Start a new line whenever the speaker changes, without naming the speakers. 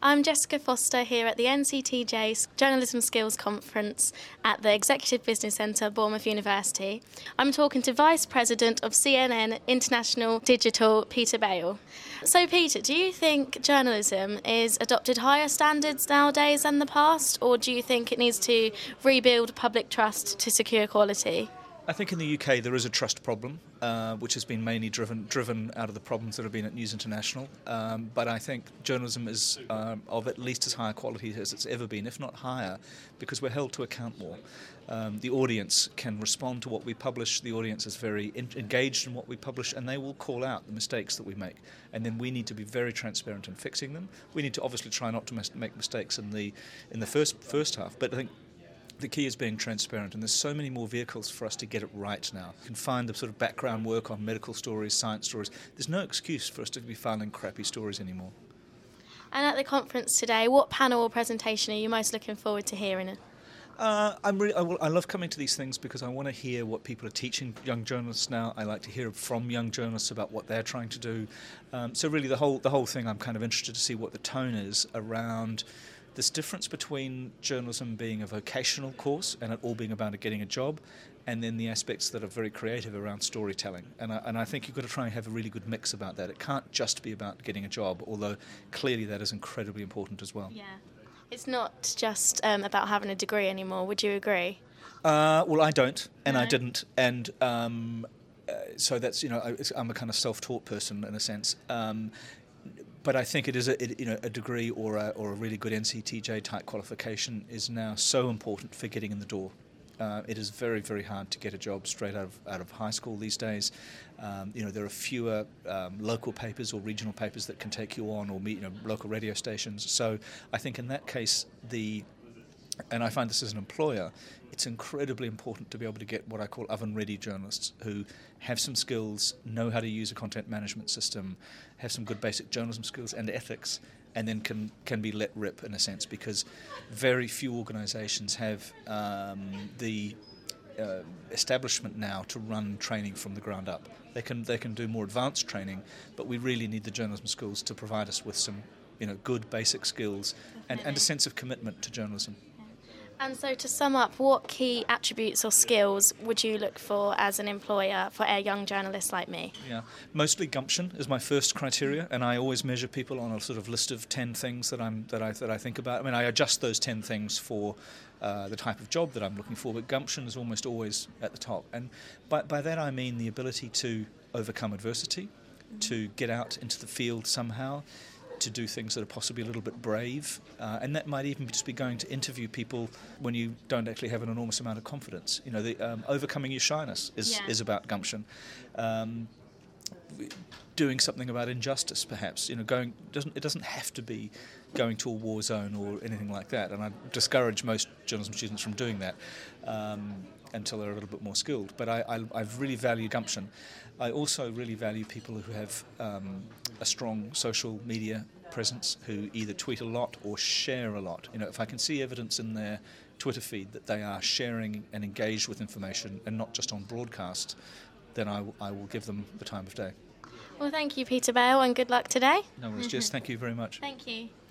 I'm Jessica Foster here at the NCTJ Journalism Skills Conference at the Executive Business Centre, Bournemouth University. I'm talking to Vice President of CNN International Digital, Peter Bale. So Peter, do you think journalism is adopted higher standards nowadays than the past, or do you think it needs to rebuild public trust to secure quality?
I think in the UK there is a trust problem, which has been mainly driven out of the problems that have been at News International. But I think journalism is of at least as high a quality as it's ever been, if not higher, because we're held to account more. The audience can respond to what we publish. The audience is very engaged in what we publish, and they will call out the mistakes that we make. And then we need to be very transparent in fixing them. We need to obviously try not to make mistakes in the first half. But I think the key is being transparent, and there's so many more vehicles for us to get it right now. You can find the sort of background work on medical stories, science stories. There's no excuse for us to be filing crappy stories anymore.
And at the conference today, what panel or presentation are you most looking forward to hearing?
I love coming to these things because I want to hear what people are teaching young journalists now. I like to hear from young journalists about what they're trying to do. So really the whole thing, I'm kind of interested to see what the tone is around this difference between journalism being a vocational course and it all being about getting a job, and then the aspects that are very creative around storytelling. And I think you've got to try and have a really good mix about that. It can't just be about getting a job, although clearly that is incredibly important as well.
Yeah. It's not just about having a degree anymore, would you agree?
Well, I don't, and
No.
I didn't, and so that's, I'm a kind of self-taught person in a sense. But I think it is a degree or a really good NCTJ type qualification is now so important for getting in the door. It is very, very hard to get a job straight out of high school these days. There are fewer local papers or regional papers that can take you on, or local radio stations. So I think in that case, and I find this as an employer, it's incredibly important to be able to get what I call oven-ready journalists who have some skills, know how to use a content management system, have some good basic journalism skills and ethics, and then can be let rip in a sense, because very few organisations have the establishment now to run training from the ground up. They can do more advanced training, but we really need the journalism schools to provide us with some good basic skills and a sense of commitment to journalism.
And so to sum up, what key attributes or skills would you look for as an employer for a young journalist like me?
Yeah, mostly gumption is my first criteria, and I always measure people on a sort of list of 10 things that I think about. I mean, I adjust those 10 things for the type of job that I'm looking for, but gumption is almost always at the top. And by that I mean the ability to overcome adversity, to get out into the field somehow, to do things that are possibly a little bit brave, and that might even just be going to interview people when you don't actually have an enormous amount of confidence. Overcoming your shyness is about gumption. Doing something about injustice, perhaps. It doesn't have to be going to a war zone or anything like that. And I discourage most journalism students from doing that until they're a little bit more skilled. But I really value gumption. I also really value people who have a strong social media presence, who either tweet a lot or share a lot. If I can see evidence in their Twitter feed that they are sharing and engaged with information and not just on broadcast, then I will give them the time of day.
Well, thank you, Peter Bale, and good luck today.
No worries, Jess. Thank you very much.
Thank you.